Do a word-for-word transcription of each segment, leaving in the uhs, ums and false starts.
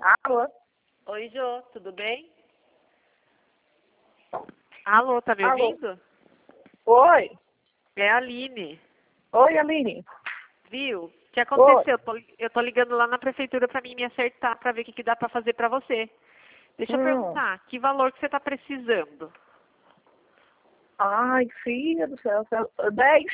Alô? Oi, Jô, tudo bem? Alô, tá me Alô? ouvindo? Oi? É a Aline. Oi, Aline. Viu? O que Oi. aconteceu? Eu tô, eu tô ligando lá na prefeitura pra mim me acertar, pra ver o que, que dá pra fazer pra você. Deixa eu Hum. perguntar, que valor que você tá precisando? Ai, filha do céu. céu- Dez?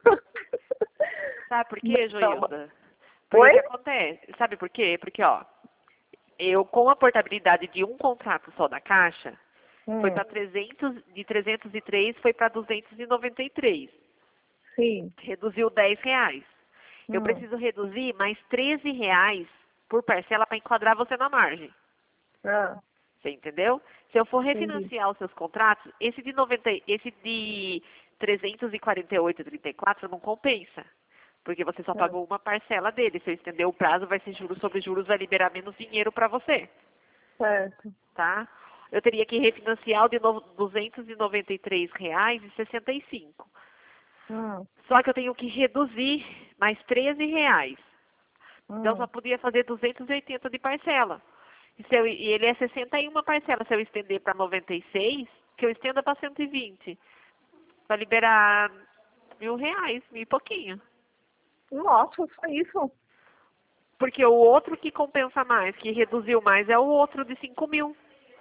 Sabe por quê, Não. Joilda? Porque o Oi? que acontece? Sabe por quê? Porque, ó, eu com a portabilidade de um contrato só da Caixa, foi Hum. para trezentos, de trezentos e três foi para duzentos e noventa e três. Sim. Reduziu dez reais. Eu Hum. preciso reduzir mais treze reais por parcela para enquadrar você na margem. Ah, Você entendeu? Se eu for entendi. refinanciar os seus contratos, esse de noventa, esse de trezentos e quarenta e oito vírgula trinta e quatro não compensa. Porque você só Ah, pagou uma parcela dele. Se eu estender o prazo, vai ser juros sobre juros, vai liberar menos dinheiro para você, certo. tá? Eu teria que refinanciar o de novo duzentos e noventa e três reais e sessenta e cinco. Hum. Só que eu tenho que reduzir mais treze reais. Então Hum. só podia fazer duzentos e oitenta de parcela. E, se eu, e ele é sessenta e uma parcela. Se eu estender para noventa e seis, que eu estenda para cento e vinte. Para liberar mil reais, mil e pouquinho. Nossa, só isso? Porque o outro que compensa mais, que reduziu mais, é o outro de cinco mil.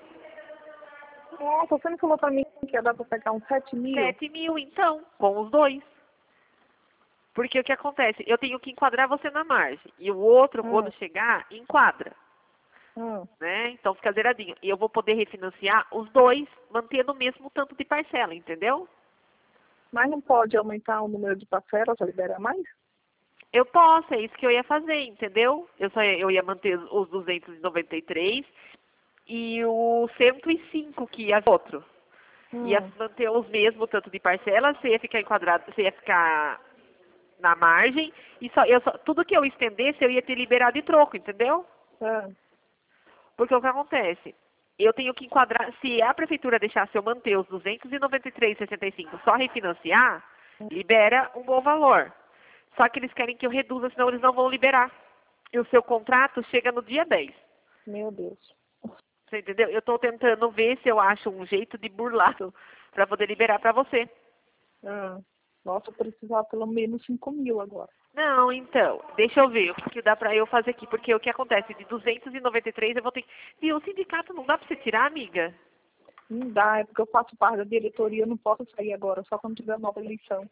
Nossa, você não falou pra mim que ia dar pra pegar uns sete mil? Sete mil, então, com os dois. Porque o que acontece? Eu tenho que enquadrar você na margem. E o outro, Hum. quando chegar, enquadra. Hum. Né? Então fica zeradinho. E eu vou poder refinanciar os dois, mantendo o mesmo tanto de parcela, entendeu? Mas não pode aumentar o número de parcelas pra liberar mais? Eu posso, é isso que eu ia fazer, entendeu? Eu só ia, eu ia manter os duzentos e noventa e três e o cento e cinco que ia outro. Ia Hum. manter os mesmos tanto de parcela, você ia ficar enquadrado, você ia ficar na margem e só, eu só, tudo que eu estendesse eu ia ter liberado de troco, entendeu? Ah. Porque o que acontece? Eu tenho que enquadrar, se a prefeitura deixasse eu manter os duzentos e noventa e três vírgula sessenta e cinco só refinanciar, libera um bom valor. Só que eles querem que eu reduza, senão eles não vão liberar. E o seu contrato chega no dia dez. Meu Deus. Você entendeu? Eu estou tentando ver se eu acho um jeito de burlar para poder liberar para você. Ah. Nossa, eu precisava pelo menos cinco mil agora. Não, então, deixa eu ver o que, que dá para eu fazer aqui, porque o que acontece, de duzentos e noventa e três eu vou ter que... Viu, o sindicato não dá para você tirar, amiga? Não dá, é porque eu faço parte da diretoria, eu não posso sair agora, só quando tiver nova eleição.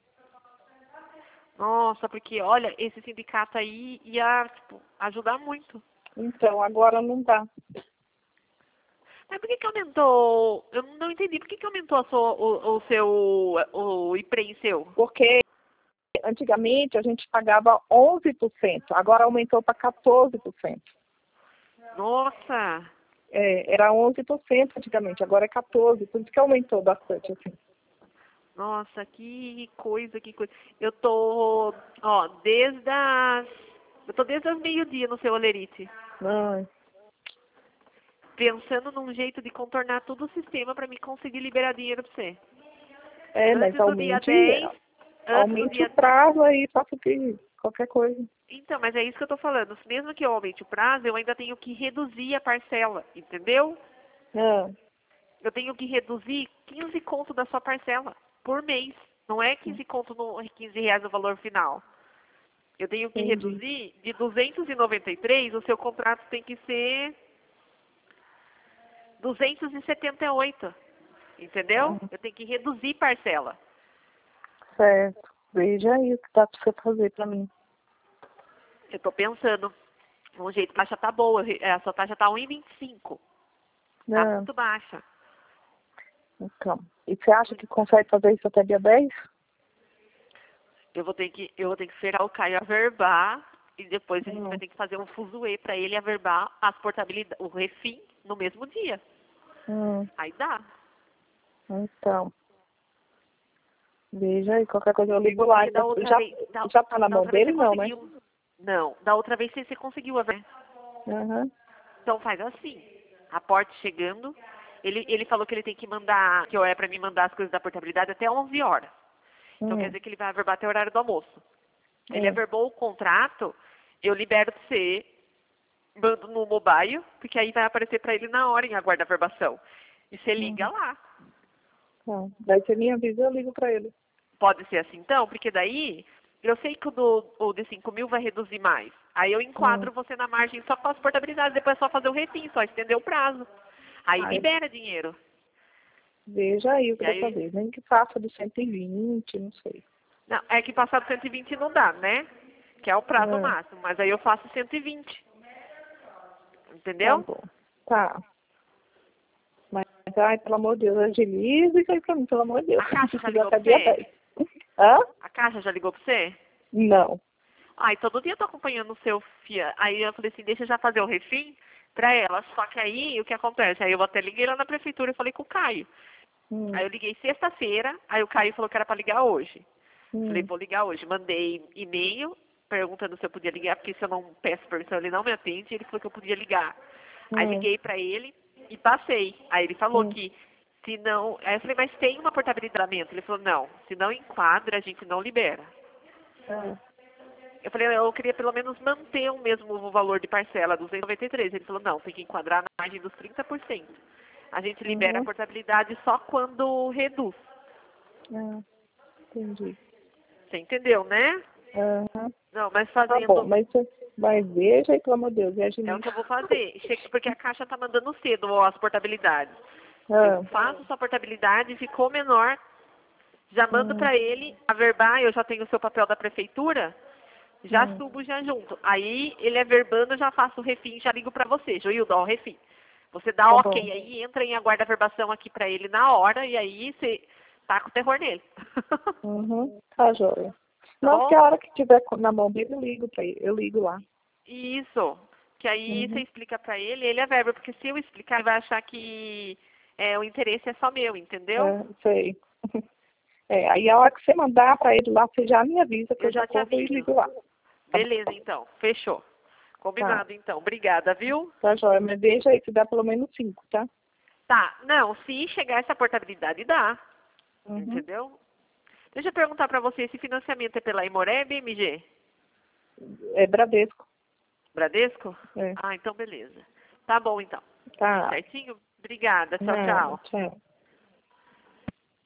Nossa, porque olha, esse sindicato aí ia tipo, ajudar muito. Então, agora não dá. Mas por que que aumentou? Eu não entendi. Por que que aumentou a sua, o, o seu o I P R E M seu? Porque antigamente a gente pagava onze por cento, agora aumentou para quatorze por cento. Nossa, É, era onze por cento antigamente, agora é quatorze por cento, por isso que aumentou bastante, assim. nossa, que coisa, que coisa. Eu tô, ó, desde as eu tô desde as meio-dia no seu Olerite, Ai, pensando num jeito de contornar todo o sistema para me conseguir liberar dinheiro para você. é, mas Antes do dia aumente, dez, antes do aumente o dia prazo aí, faça o que, qualquer coisa. Então, mas é isso que eu estou falando. Mesmo que eu aumente o prazo, eu ainda tenho que reduzir a parcela, entendeu? Ah, Eu tenho que reduzir quinze conto da sua parcela por mês. Não é quinze conto no quinze reais no valor final. Eu tenho que entendi. reduzir de duzentos e noventa e três, o seu contrato tem que ser duzentos e setenta e oito. Entendeu? Ah, Eu tenho que reduzir parcela. certo. Veja aí o que dá para você fazer para mim. Eu estou pensando. Um jeito, a taxa tá boa, a sua taxa tá um vírgula vinte e cinco. Tá Ah, muito baixa. então. E você acha que consegue fazer isso até dia dez? Eu vou ter que, eu vou ter que esperar o Caio averbar e depois a gente vai Hum, ter que fazer um fuzuê para ele averbar as portabilidades, o refim no mesmo dia. hum, Aí dá. então. Veja aí, qualquer coisa eu ligo lá. Porque da outra Já, vez, da, já tá na da mão outra vez você dele, não, né? conseguiu. Não, da outra vez você, você conseguiu averbar. Aham. Então faz assim. Aporte chegando. Ele, ele falou que ele tem que mandar, que eu é para me mandar as coisas da portabilidade até onze horas. Então quer Hum, dizer que ele vai averbar até o horário do almoço. Ele é. averbou o contrato, eu libero para você mando no mobile, porque aí vai aparecer para ele na hora em aguarda verbação. E você liga Uhum. lá. Tá. Daí você me avisa, eu ligo pra ele. Pode ser assim então, porque daí eu sei que o, do, o de cinco mil vai reduzir mais. Aí eu Hum. enquadro você na margem só com as portabilidades, depois é só fazer o refim, só estender o prazo. Aí Ai, libera dinheiro. veja aí o que E dá pra aí, ver. Nem que faça de cento e vinte, não sei. não, é que passar do cento e vinte não dá, né? Que é o prazo Ah, máximo, mas aí eu faço cento e vinte. tá Entendeu? bom. Tá. Mas, ai, pelo amor de Deus, agiliza isso aí pra mim, pelo amor de Deus. A Caixa já Precisa ligou até pra dia você? dez. Hã? A Caixa já ligou pra você? Não. Ai, todo dia eu tô acompanhando o seu fia. Aí eu falei assim, deixa eu já fazer o refim pra ela. Só que aí, o que acontece? Aí eu até liguei lá na prefeitura e falei com o Caio. Hum, Aí eu liguei sexta-feira, aí o Caio falou que era pra ligar hoje. Falei, hum, vou ligar hoje. Mandei e-mail perguntando se eu podia ligar, porque se eu não peço permissão ele não me atende. Ele falou que eu podia ligar. Aí hum, liguei pra ele e passei. Aí ele falou hum. que se não... Aí eu falei, mas tem uma portabilidade? Ele falou, não, se não enquadra, a gente não libera. Ah, Eu falei, eu queria pelo menos manter o mesmo valor de parcela, duzentos e noventa e três. Ele falou, não, tem que enquadrar na margem dos trinta por cento. A gente libera a uhum. portabilidade só quando reduz. Ah, entendi. Você entendeu, né? Aham. Não, mas Tá bom, fazendo mas você vai ver, aí, pelo amor de Deus, e é o agiliza. que eu vou fazer. Chega- Porque a Caixa tá mandando cedo ó, as portabilidades. Eu Ah, faço sua portabilidade, ficou menor, já mando hum, pra ele, averbar, eu já tenho o seu papel da prefeitura, já hum, subo já junto. Aí ele averbando, eu já faço o refim, já ligo pra você, Joildo, ó, o refim. Você dá tá bom. ok aí, entra em aguarda verbação aqui pra ele na hora, e aí você taca o terror nele. Uhum. Tá, joia. Tá Não, que bom? a hora que tiver na mão dele, eu ligo pra ele. Eu ligo lá. Isso. Que aí você Uhum. explica pra ele, ele averba, porque se eu explicar, ele vai achar que é, o interesse é só meu, entendeu? É, sei. É, aí a hora que você mandar pra ele lá, você já me avisa que Eu eu já já te corro e aviso. ligo lá. Tá Beleza, bom? então. Fechou. Tá, Combinado, então. Obrigada, viu? tá, joia. Mas deixa aí que dá pelo menos cinco, tá? Tá. Não, se chegar essa portabilidade, dá. Uhum. Entendeu? Deixa eu perguntar pra você, esse financiamento é pela Imoré, B M G? É Bradesco. Bradesco? É. Ah, então beleza. Tá bom, então. Tá. Certinho? Obrigada. Tchau, Nada, tchau. tchau.